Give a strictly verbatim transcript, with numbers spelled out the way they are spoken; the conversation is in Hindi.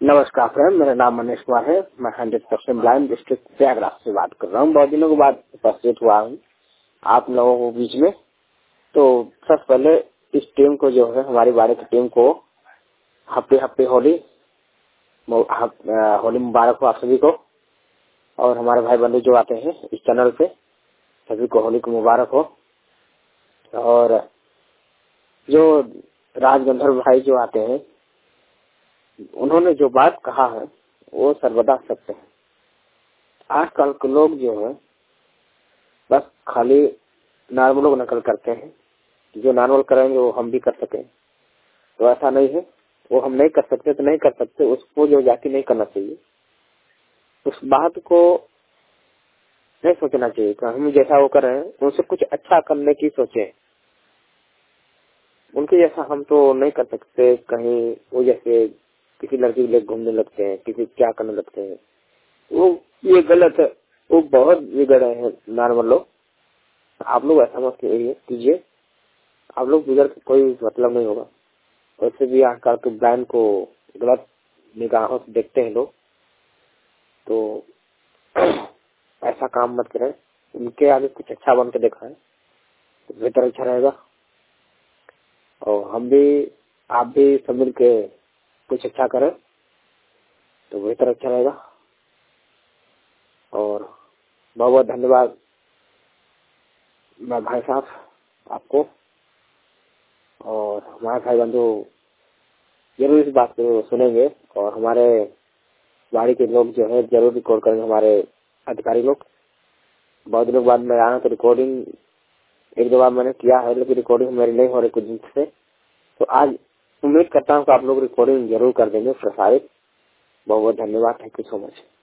नमस्कार फ्रेंड, मेरा नाम मनीष कुमार है। मैं hundred percent blind district Prayagraj से बात कर रहा हूँ। बहुत दिनों के बाद उपस्थित हुआ हूँ आप लोगों के बीच में। तो सबसे पहले इस टीम को जो है, हमारी बाड़ी की टीम को हैप्पी हैप्पी होली होली मुबारक हो आप सभी को। और हमारे भाई बंधु जो आते हैं इस चैनल पे, सभी को होली को मुबारक हो। और जो राजगंधर्व भाई जो आते हैं, उन्होंने जो बात कहा है वो सर्वदा सत्य है। आजकल के लोग जो है बस खाली नॉर्मल नकल करते हैं। जो नॉर्मल करेंगे वो हम भी कर सकें, तो ऐसा नहीं है। वो हम नहीं कर सकते तो नहीं कर सकते, उसको जो जाके नहीं करना चाहिए। उस बात को नहीं सोचना चाहिए कि हम जैसा वो कर रहे हैं उनसे कुछ अच्छा करने की सोचे। उनके जैसा हम तो नहीं कर सकते। कहीं वो जैसे किसी लड़की के लिए घूमने लगते हैं, किसी क्या करने लगते हैं, वो ये गलत है। वो बहुत बिगड़ रहे हैं नॉर्मल लोग। आप लोग ऐसा मत कीजिए। आप लोग बिगड़ के कोई मतलब नहीं होगा। वैसे भी आजकल के ब्रांड को गलत निगाहों से देखते हैं लोग, तो ऐसा काम मत करें। उनके आगे कुछ अच्छा बन के दिखाएं तो बेहतर अच्छा रहेगा। और हम भी, आप भी सब मिल के कुछ अच्छा करें तो बेहतर अच्छा रहेगा। और बहुत बहुत धन्यवाद मैं भाई साहब आपको। और हमारे भाई बंधु जरूर इस बात को सुनेंगे और हमारे बाड़ी के लोग जो है जरूर रिकॉर्ड करेंगे। हमारे अधिकारी लोग, बहुत दिनों बाद मैं आया तो रिकॉर्डिंग एक दो बार मैंने किया है, लेकिन रिकॉर्डिंग मेरी नहीं हो रही कुछ दिन से। तो आज उम्मीद करता हूँ कि आप लोग रिकॉर्डिंग जरूर कर देंगे प्रसारित। बहुत बहुत धन्यवाद। Thank you so much.